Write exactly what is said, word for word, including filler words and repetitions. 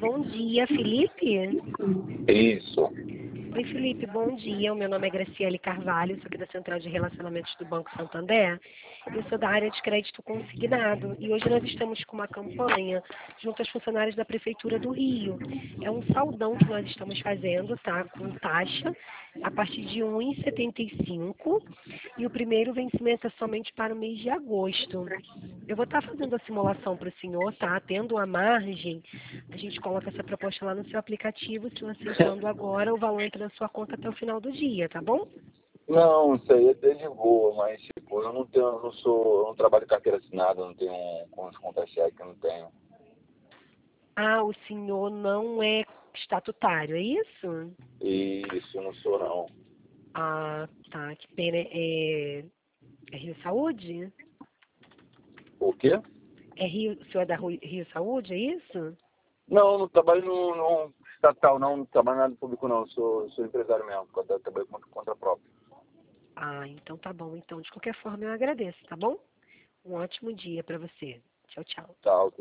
bom dia, Felipe? Isso. Oi, Felipe, bom dia. O meu nome é Graciele Carvalho, sou aqui da Central de Relacionamentos do Banco Santander. Eu sou da área de crédito consignado e hoje nós estamos com uma campanha junto aos funcionários da Prefeitura do Rio. É um saldão que nós estamos fazendo, tá? Com taxa a partir de um real e setenta e cinco e o primeiro vencimento é somente para o mês de agosto. Eu vou estar fazendo a simulação para o senhor, tá? Tendo a margem, a gente coloca essa proposta lá no seu aplicativo. Se você aceitando agora, o valor entra na sua conta até o final do dia, tá bom? Não, isso aí é até de boa, mas tipo, eu não tenho, eu não sou, eu não trabalho em carteira assinada, eu não tenho um, com as contas cheques, eu não tenho. Ah, o senhor não é estatutário, é isso? Isso, eu não sou não. Ah, tá, que pena. É, é Rio Saúde? O quê? É Rio, o senhor é da Rio Rio Saúde, é isso? Não, eu não trabalho no, no estatal, não, não trabalho nada público não, eu sou, eu sou empresário mesmo, eu trabalho com conta própria. Ah, então tá bom. Então, de qualquer forma, eu agradeço, tá bom? Um ótimo dia para você. Tchau, tchau. Tá, ok.